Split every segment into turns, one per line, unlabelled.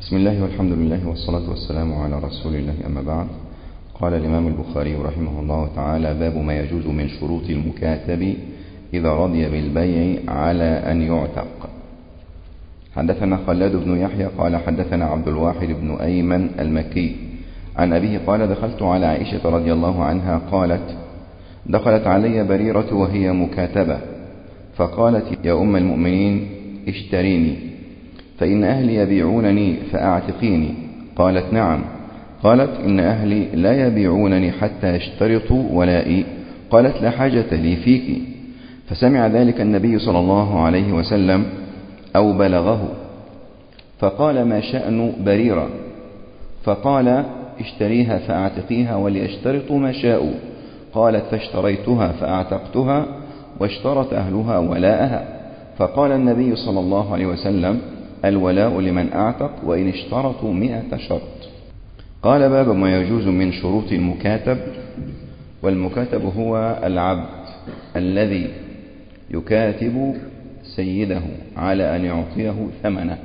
بسم الله والحمد لله والصلاة والسلام على رسول الله، أما بعد. قال الإمام البخاري رحمه الله تعالى: باب ما يجوز من شروط المكاتب إذا رضي بالبيع على أن يعتق. حدثنا خلاد بن يحيى قال حدثنا عبد الواحد بن أيمن المكي عن أبيه قال: دخلت على عائشة رضي الله عنها قالت: دخلت علي بريرة وهي مكاتبة فقالت: يا أم المؤمنين اشتريني فإن أهلي يبيعونني فأعتقيني. قالت: نعم. قالت: إن أهلي لا يبيعونني حتى يشترطوا ولائي. قالت: لا حاجة لي فيك. فسمع ذلك النبي صلى الله عليه وسلم أو بلغه فقال: ما شأن بريرة؟ فقال: اشتريها فأعتقيها وليشترطوا ما شاءوا. قالت: فاشتريتها فأعتقتها واشترط أهلها ولاءها. فقال النبي صلى الله عليه وسلم: الولاء لمن أعتق وإن اشترطوا 100 شرط. قال: باب ما يجوز من شروط المكاتب. والمكاتب هو العبد الذي يكاتب سيده على أن يعطيه ثمنه،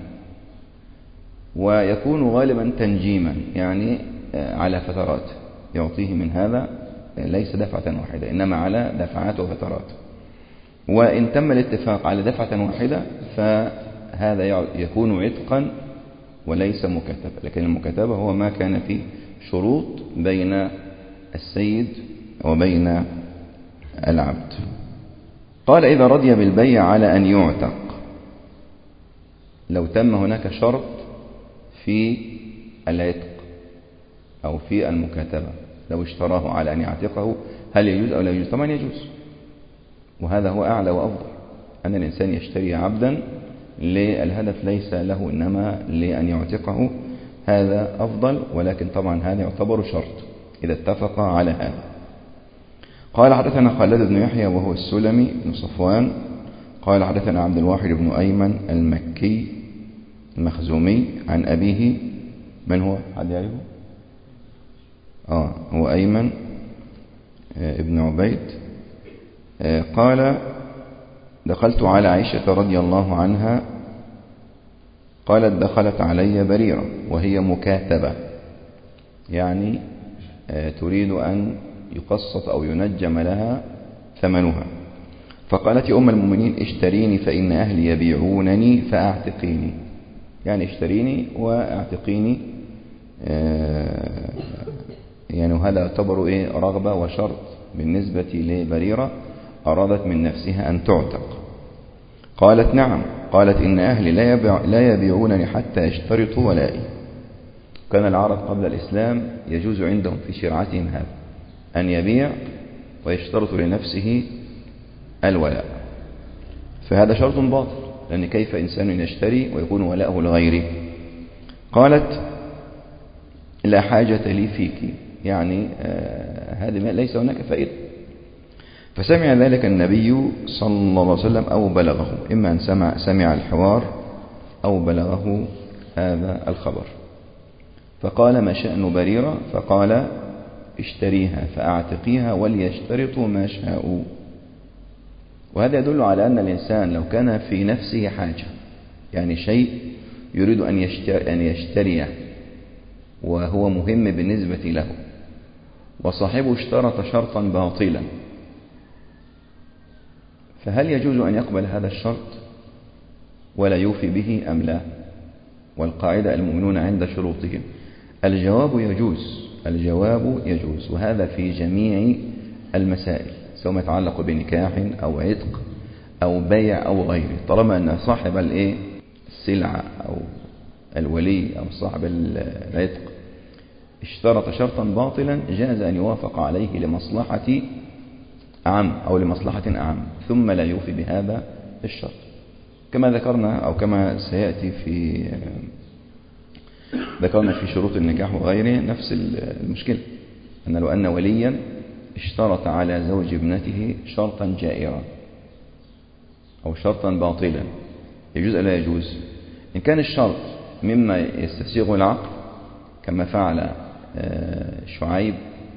ويكون غالبا تنجيما، يعني على فترات، يعطيه من هذا ليس دفعة واحدة إنما على دفعات وفترات. وإن تم الاتفاق على دفعة واحدة فهذا يكون عتقا وليس مكاتبة، لكن المكاتبة هو ما كان فيه شروط بين السيد وبين العبد. قال: إذا رضي بالبيع على أن يعتق، لو تم هناك شرط في العتق أو في المكاتبة، لو اشتراه على أن يعتقه هل يجوز أو لا يجوز؟ طبعا يجوز، وهذا هو أعلى وأفضل، أن الإنسان يشتري عبدا للهدف ليس له إنما لأن يعتقه، هذا أفضل، ولكن طبعا هذا يعتبر شرط إذا اتفق على هذا. قال: حدثنا خلاد بن يحيى وهو السلمي بن صفوان قال: حدثنا عبد الواحد بن أيمن المكي المخزومي عن أبيه. من هو؟ حد يعرفه؟ هو أيمن ابن عبيد. قال: دخلت على عائشة رضي الله عنها قالت: دخلت علي بريرة وهي مكاتبة، يعني تريد أن يقسط أو ينجم لها ثمنها. فقالت: يا أم المؤمنين اشتريني فإن أهلي يبيعونني فأعتقيني، يعني اشتريني وأعتقيني، يعني هذا يعتبر رغبة وشرط بالنسبة لبريرة، أرادت من نفسها أن تعتق. قالت: نعم. قالت: إن أهلي لا يبيعونني حتى يشترطوا ولائي. كان العرب قبل الإسلام يجوز عندهم في شرعتهم هذا، أن يبيع ويشترط لنفسه الولاء، فهذا شرط باطل، لأن كيف إنسان يشتري ويكون ولاءه لغيره؟ قالت: لا حاجة لي فيك، يعني هذا ليس هناك فائدة. فسمع ذلك النبي صلى الله عليه وسلم أو بلغه، إما أن سمع الحوار أو بلغه هذا الخبر. فقال: ما شأن بريرة؟ فقال: اشتريها فأعتقيها وليشترطوا ما شاءوا. وهذا يدل على أن الإنسان لو كان في نفسه حاجة، يعني شيء يريد أن يشتريه وهو مهم بالنسبة له، وصاحبه اشترط شرطا باطلا، فهل يجوز أن يقبل هذا الشرط ولا يوفي به أم لا؟ والقاعدة: المؤمنون عند شروطهم. الجواب يجوز، الجواب يجوز، وهذا في جميع المسائل، سواء يتعلق بنكاح أو عتق أو بيع أو غيره، طالما أن صاحب السلعة أو الولي أو صاحب العتق اشترط شرطا باطلا جاز أن يوافق عليه لمصلحة أعم أو لمصلحة أعم، ثم لا يوفي بهذا الشرط، كما ذكرنا أو كما سيأتي ذكرنا في شروط النكاح وغيره نفس المشكلة، أن لو أن وليا اشترط على زوج ابنته شرطا جائرا أو شرطا باطلا، يجوز أو لا يجوز؟ إن كان الشرط مما يستسيغ العقل كما فعل شعيب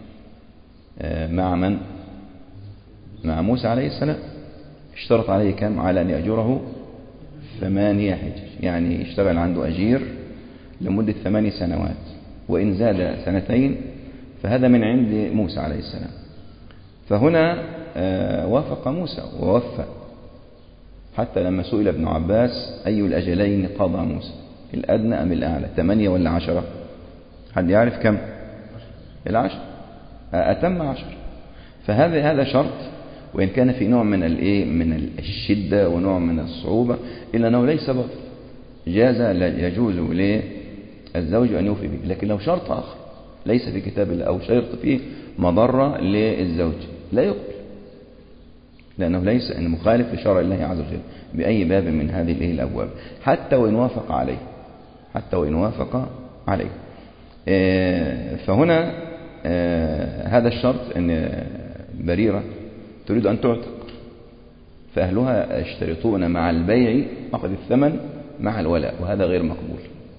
مع من؟ مع موسى عليه السلام، اشترط عليه كم؟ على أن يأجره 8 حجج، يعني يشتغل عنده أجير لمدة 8 سنوات، وإن زاد 2 فهذا من عند موسى عليه السلام. فهنا وافق موسى ووفى، حتى لما سئل ابن عباس أي الأجلين قضى موسى، الأدنى أم الأعلى، 8 ولا 10؟ حد يعرف كم؟ 10. أتم 10. فهذا شرط، وإن كان في نوع من الشدة ونوع من الصعوبة، إلا أنه ليس باطل، يجوز للزوج أن يوفي به. لكن لو شرط آخر ليس في كتاب الله أو شرط فيه مضرة للزوج لا يقبل، لأنه ليس إن مخالف لشرع الله عز وجل بأي باب من هذه الأبواب، حتى وإن وافق عليه. فهنا هذا الشرط أن بريرة تريد أن تعتق، فأهلها يشترطون مع البيع أخذ الثمن مع الولاء، وهذا غير مقبول.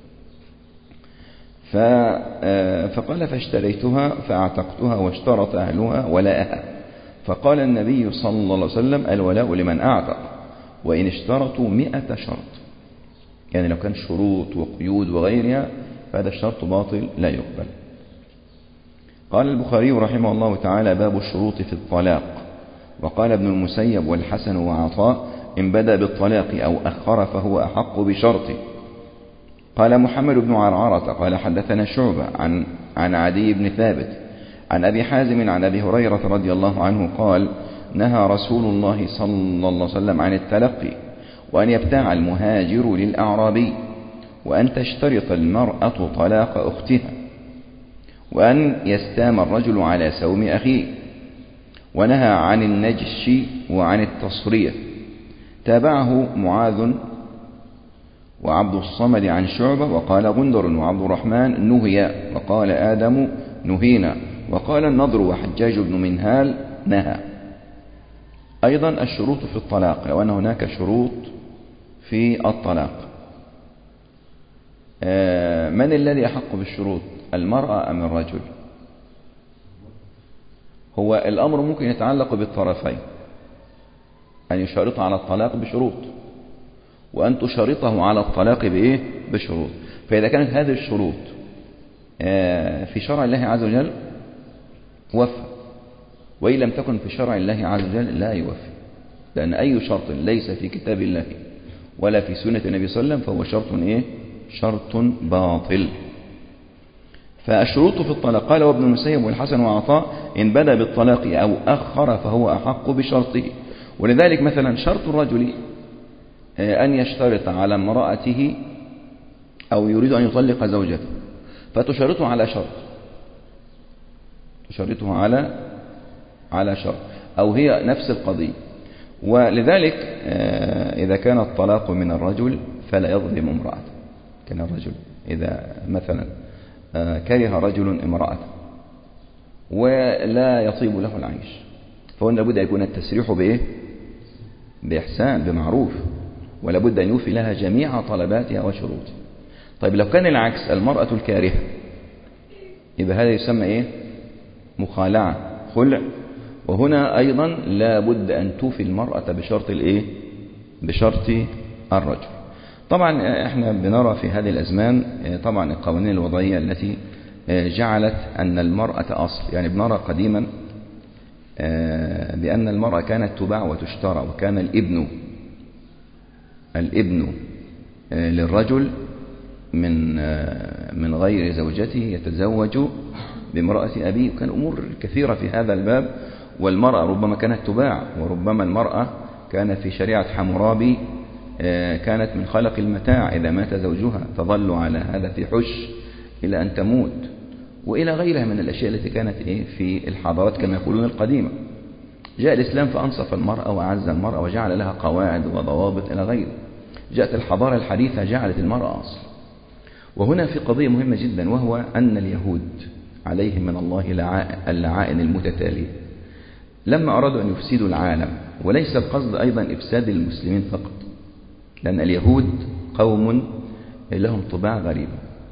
فقال فاشتريتها فاعتقتها واشترط أهلها ولاءها، فقال النبي صلى الله عليه وسلم الولاء لمن أعتق وإن اشترطوا 100 شرط. يعني لو كان شروط وقيود وغيرها فهذا الشرط باطل لا يقبل. قال البخاري رحمه الله تعالى باب الشروط في الطلاق. وقال ابن المسيب والحسن وعطاء إن بدأ بالطلاق أو أخر فهو أحق بشرطه. قال محمد بن عرعرة قال حدثنا شعبة عن عدي بن ثابت عن أبي حازم عن أبي هريرة رضي الله عنه قال نهى رسول الله صلى الله عليه وسلم عن التلقي، وأن يبتاع المهاجر للأعرابي، وأن تشترط المرأة طلاق أختها، وأن يستام الرجل على سوم أخيه، ونهى عن النجش وعن التصرية. تابعه معاذ وعبد الصمد عن شعبة، وقال غندر وعبد الرحمن نهي، وقال آدم نهينا، وقال النضر وحجاج بن منهال نهى. أيضا الشروط في الطلاق، لو أن هناك شروط في الطلاق، من الذي يحق بالشروط، المرأة أم الرجل؟ هو الأمر ممكن يتعلق بالطرفين، أن يشارط على الطلاق بشروط، وأن تشارطه على الطلاق بشروط. فإذا كانت هذه الشروط في شرع الله عز وجل وفى، وإن لم تكن في شرع الله عز وجل لا يوفي، لأن أي شرط ليس في كتاب الله ولا في سنة النبي صلى الله عليه وسلم فهو شرط باطل. فالشروط في الطلاق قال وابن المسيب والحسن وعطاء إن بدأ بالطلاق أو أخر فهو أحق بشرطه. ولذلك مثلا شرط الرجل أن يشترط على امرأته أو يريد أن يطلق زوجته فتشرطه على شرط، تشرطه على شرط، أو هي نفس القضية. ولذلك إذا كان الطلاق من الرجل فلا يظلم امرأته. كان الرجل إذا مثلا كره رجل امرأته ولا يطيب له العيش، فهو لابد يكون التسريح بإحسان بمعروف، ولا بد أن يوفي لها جميع طلباتها وشروطها. طيب لو كان العكس، المرأة الكارهة، يبقى هذا يسمى مخالعة، خلع. وهنا أيضا لا بد أن توفي المرأة بشرط الرجل. طبعا احنا بنرى في هذه الأزمان طبعا القوانين الوضعية التي جعلت أن المرأة أصل. يعني بنرى قديما بأن المرأة كانت تباع وتشترى، وكان الابن للرجل من غير زوجته يتزوج بامرأة أبيه، وكان أمور كثيرة في هذا الباب. والمرأة ربما كانت تباع، وربما المرأة كان في شريعة حمورابي كانت من خلق المتاع، إذا مات زوجها تظل على هذا في حش إلى أن تموت، وإلى غيرها من الأشياء التي كانت في الحضارات كما يقولون القديمة. جاء الإسلام فأنصف المرأة وأعز المرأة وجعل لها قواعد وضوابط إلى غيره. جاءت الحضارة الحديثة جعلت المرأة أصل. وهنا في قضية مهمة جدا، وهو أن اليهود عليهم من الله اللعائن المتتالية لما أرادوا أن يفسدوا العالم، وليس القصد أيضا إفساد المسلمين فقط، لأن اليهود قوم لهم طباع غريبة،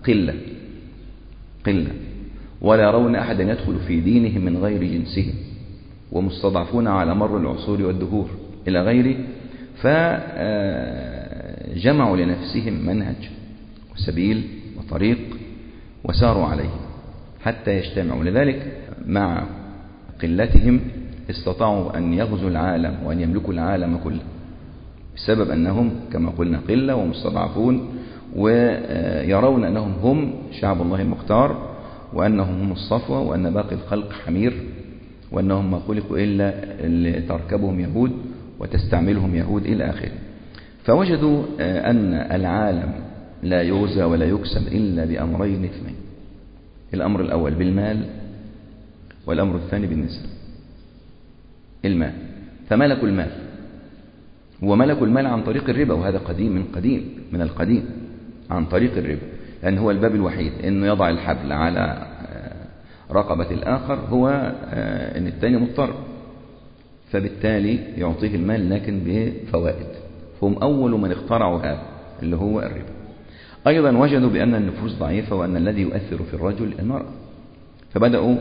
قلة، ولا يرون أحدا يدخل في دينهم من غير جنسهم، ومستضعفون على مر العصور والدهور إلى غيره. فجمعوا لنفسهم منهج وسبيل وطريق وساروا عليه حتى يجتمعوا. لذلك مع قلتهم استطاعوا أن يغزوا العالم وأن يملكوا العالم كله، بسبب أنهم كما قلنا قلة ومستضعفون، ويرون أنهم هم شعب الله المختار، وأنهم هم الصفوة، وأن باقي الخلق حمير، وأنهم ما خلقوا إلا لتركبهم يهود وتستعملهم يهود إلى آخره. فوجدوا أن العالم لا يغزى ولا يكسب إلا بأمرين اثنين: الأمر الأول بالمال، والأمر الثاني بالنساء. المال، فملكوا المال، وملكوا المال عن طريق الربا، وهذا قديم من القديم، عن طريق الربا، لأن هو الباب الوحيد أنه يضع الحبل على رقبة الآخر هو أن الثاني مضطر، فبالتالي يعطيه المال لكن بفوائد. فهم أول من اخترعوا هذا اللي هو الربا. أيضا وجدوا بأن النفوس ضعيفة، وأن الذي يؤثر في الرجل المرأة، فبدأوا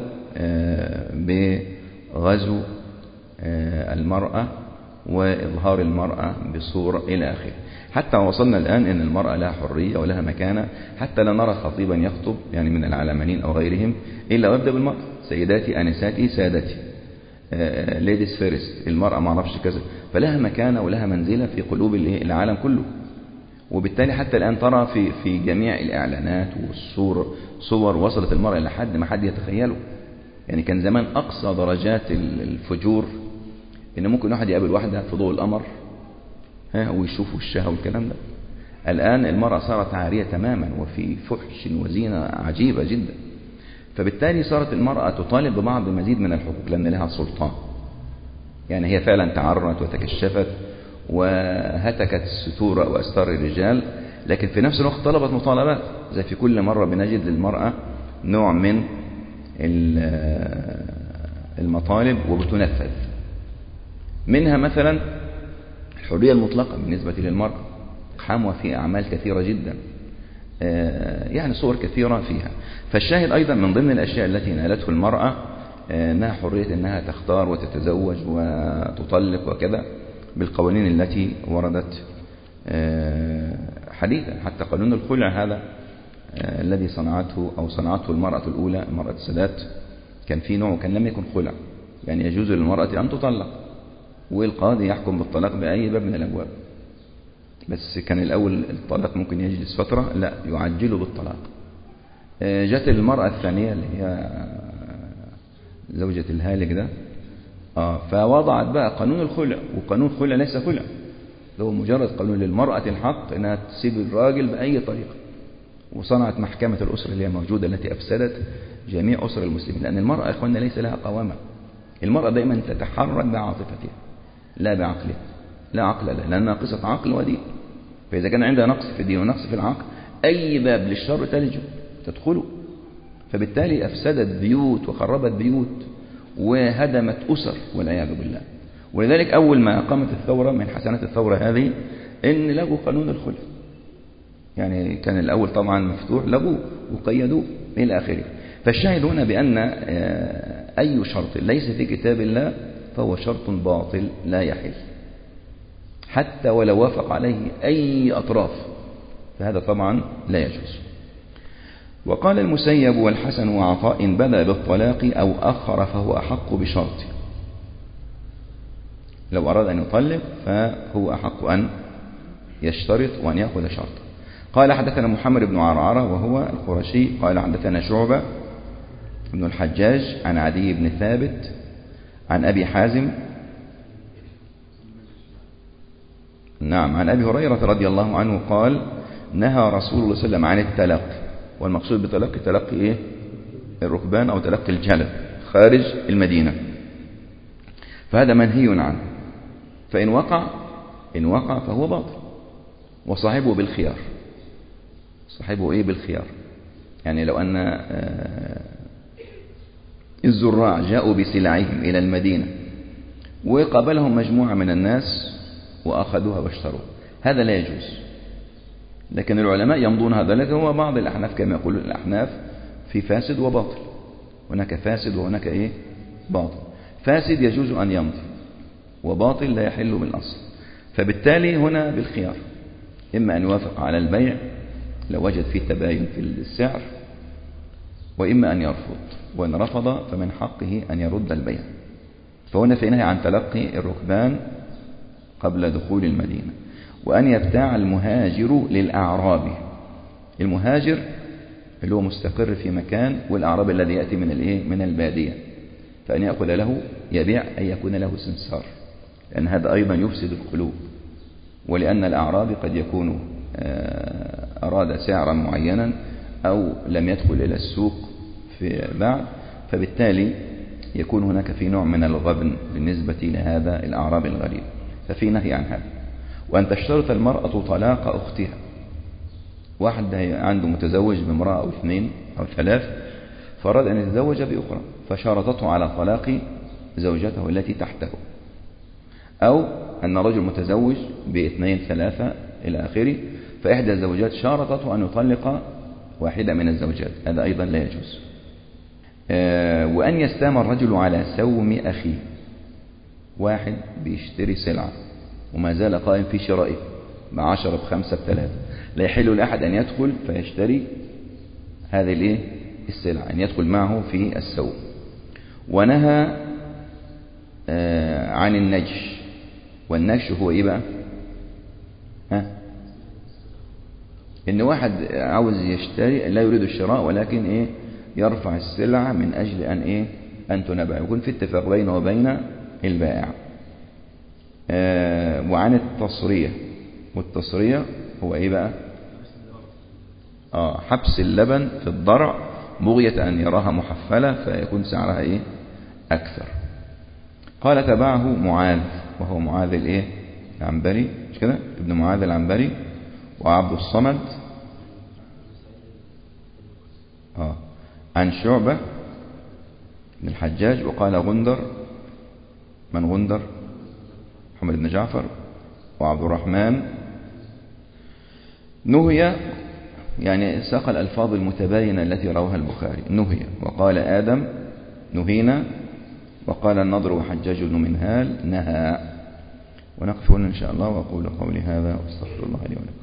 بغزو المرأة وإظهار المرأة بصورة إلى آخره، حتى وصلنا الآن أن المرأة لها حرية ولها مكانة، حتى لا نرى خطيبا يخطب يعني من العلمانيين أو غيرهم إلا ويبدأ بالمرأة: سيداتي أنساتي سادتي، ليديز فيرست، المرأة ما عرفش كذا. فلها مكانة ولها منزلة في قلوب العالم كله. وبالتالي حتى الآن ترى في جميع الإعلانات صور وصلت المرأة إلى حد ما حد يتخيله. يعني كان زمان أقصى درجات الفجور إن ممكن واحد يقابل واحدة في ضوء القمر ويشوف وشها والكلام ده. الآن المرأة صارت عارية تماما، وفي فحش وزينة عجيبة جدا. فبالتالي صارت المرأة تطالب ببعض مزيد من الحقوق لأن لها سلطان. يعني هي فعلا تعرت وتكشفت وهتكت الستور وأستار الرجال، لكن في نفس الوقت طلبت مطالبات. زي في كل مرة بنجد للمرأة نوع من المطالب وبتنفذ. منها مثلا الحرية المطلقة بالنسبة للمرأة، حموة في أعمال كثيرة جدا، يعني صور كثيرة فيها. فالشاهد أيضا من ضمن الأشياء التي نالته المرأة أنها حرية أنها تختار وتتزوج وتطلق وكذا، بالقوانين التي وردت حديثا. حتى قانون الخلع هذا الذي صنعته المرأة الأولى، المرأة السادات، كان في نوع كان لم يكن خلع، يعني يجوز للمرأة أن تطلق، والقاضي يحكم بالطلاق بأي باب من الأبواب. بس كان الأول الطلاق ممكن يجلس فترة، لا يعجله بالطلاق. جت المرأة الثانية اللي هي زوجة الهالك ده، فوضعت بقى قانون الخلع. وقانون الخلع ليس خلع، هو مجرد قانون للمرأة الحق أنها تسيب الراجل بأي طريقة. وصنعت محكمة الأسرة اللي هي موجودة، التي أفسدت جميع أسر المسلمين. لأن المرأة يا إخواننا ليس لها قوامة. المرأة دائما تتحرك بعاطفتها لا بعقلها، لا عقل لها، لأنها ناقصة عقل ودين. فإذا كان عندها نقص في الدين ونقص في العقل، أي باب للشر تلجأ تدخله. فبالتالي أفسدت بيوت وخربت بيوت وهدمت أسر والعياذ بالله. ولذلك أول ما قامت الثورة من حسنات الثورة هذه إن لغوا قانون الخلع. يعني كان الأول طبعا مفتوح، لغوه وقيدوه إلى آخره. فالشاهد هنا بأن أي شرط ليس في كتاب الله فهو شرط باطل لا يحل، حتى ولو وافق عليه أي أطراف، فهذا طبعا لا يجوز. وقال المسيب والحسن وعطاء: إن بدأ بالطلاق أو أخر فهو أحق بشرط. لو أراد أن يطلق فهو أحق أن يشترط وأن يأخذ شرطا. قال: حدثنا محمد بن عرعرة وهو القرشي قال: حدثنا شعبة بن الحجاج عن عدي بن ثابت عن أبي حازم عن أبي هريرة رضي الله عنه قال: نهى رسول الله صلى الله عليه وسلم عن التلقي. والمقصود بتلقي تلقي الركبان أو تلقي الجلد خارج المدينة، فهذا منهي عنه. فإن وقع فهو باطل، وصاحبه بالخيار. صاحبه بالخيار. يعني لو أن الزراع جاءوا بسلعهم إلى المدينة وقابلهم مجموعة من الناس وأخذوها واشتروا، هذا لا يجوز. لكن العلماء يمضون هذا. لكن هو بعض الأحناف كما يقول الأحناف في فاسد وباطل، هناك فاسد وهناك باطل. فاسد يجوز أن يمضي، وباطل لا يحل بالأصل. فبالتالي هنا بالخيار، إما أن يوافق على البيع لو وجد فيه تباين في السعر، وإما أن يرفض، وإن رفض فمن حقه أن يرد البيع. فهنا في نهي عن تلقي الركبان قبل دخول المدينة. وأن يبتاع المهاجر للأعرابي. المهاجر اللي هو مستقر في مكان، والأعرابي الذي يأتي من البادية، فأن يأخذ له يبيع أن يكون له سمسار، لأن هذا أيضا يفسد القلوب. ولأن الأعرابي قد يكون أراد سعرا معينا أو لم يدخل إلى السوق في بعد، فبالتالي يكون هناك في نوع من الغبن بالنسبة لهذا الأعرابي الغريب، ففي نهي عن هذا. وأن تشترط المرأة طلاق أختها. واحد عنده متزوج بامرأة أو 2 أو 3، فأراد أن يتزوج بأخرى، فشارطته على طلاق زوجته التي تحته. أو أن رجل متزوج ب2 3 إلى آخره، فإحدى الزوجات شارطته أن يطلق واحدة من الزوجات، هذا أيضا لا يجوز. وأن يستام الرجل على سوم أخيه. واحد بيشتري سلعة وما زال قائم في شرائه ب10 ب5 ب3، لا يحل لأحد أن يدخل فيشتري هذه السلعة، أن يدخل معه في السوم. ونهى عن النجش. والنجش هو إيه بقى؟ إن واحد عاوز يشتري لا يريد الشراء، ولكن يرفع السلعة من أجل أن تنباع، يكون في اتفاق بينه وبين البائع. وعن التصرية. والتصرية هو إيه بقى؟ حبس اللبن في الضرع بغية أن يراها محفلة فيكون سعرها أكثر. قال تبعه معاذ، وهو معاذ العنبري، مش كده؟ ابن معاذ العنبري، وعبد الصمد عن شعبة بن الحجاج. وقال غندر. من غندر؟ محمد بن جعفر. وعبد الرحمن. نهي، يعني ساق الألفاظ المتباينة التي روها البخاري. نهي. وقال آدم نهينا. وقال النضر وحجاج بن منهال نهى. ونقف هنا إن شاء الله، وأقول قولي هذا واستغفر الله لي ولكم.